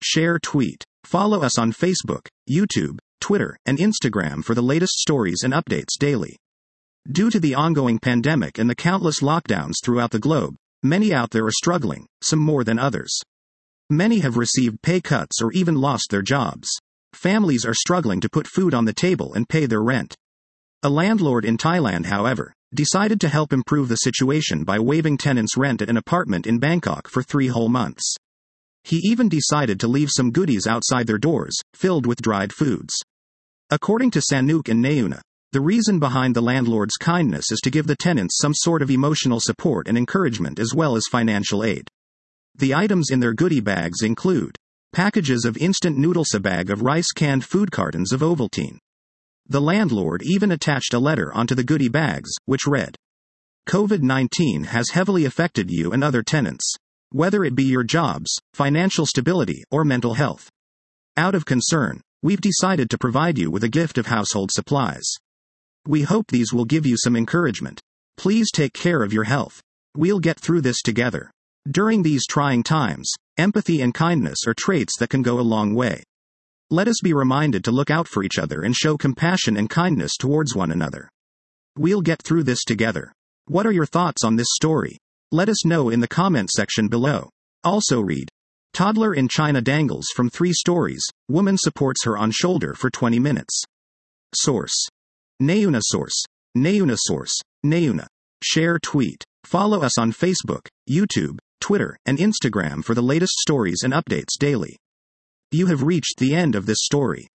share, tweet. Follow us on Facebook, YouTube, Twitter, and Instagram for the latest stories and updates daily. Due to the ongoing pandemic and the countless lockdowns throughout the globe, many out there are struggling, some more than others. Many have received pay cuts or even lost their jobs. Families are struggling to put food on the table and pay their rent. A landlord in Thailand, however, decided to help improve the situation by waiving tenants' rent at an apartment in Bangkok for 3 whole months. He even decided to leave some goodies outside their doors, filled with dried foods. According to Sanook and Nauna, the reason behind the landlord's kindness is to give the tenants some sort of emotional support and encouragement as well as financial aid. The items in their goodie bags include packages of instant noodles, a bag of rice, canned food, cartons of Ovaltine. The landlord even attached a letter onto the goodie bags, which read, "COVID-19 has heavily affected you and other tenants, whether it be your jobs, financial stability, or mental health. Out of concern, we've decided to provide you with a gift of household supplies. We hope these will give you some encouragement. Please take care of your health. We'll get through this together." During these trying times, empathy and kindness are traits that can go a long way. Let us be reminded to look out for each other and show compassion and kindness towards one another. We'll get through this together. What are your thoughts on this story? Let us know in the comment section below. Also read, toddler in China dangles from 3 stories, woman supports her on shoulder for 20 minutes. Source. Nauna. Source. Nauna. Source. Nauna. Share, tweet. Follow us on Facebook, YouTube, Twitter, and Instagram for the latest stories and updates daily. You have reached the end of this story.